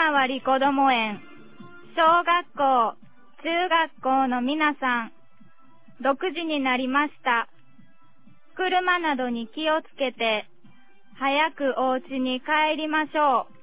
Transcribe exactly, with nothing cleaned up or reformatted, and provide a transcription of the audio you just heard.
回りこども園、小学校、中学校の皆さん、ろくじになりました。車などに気をつけて、早くお家に帰りましょう。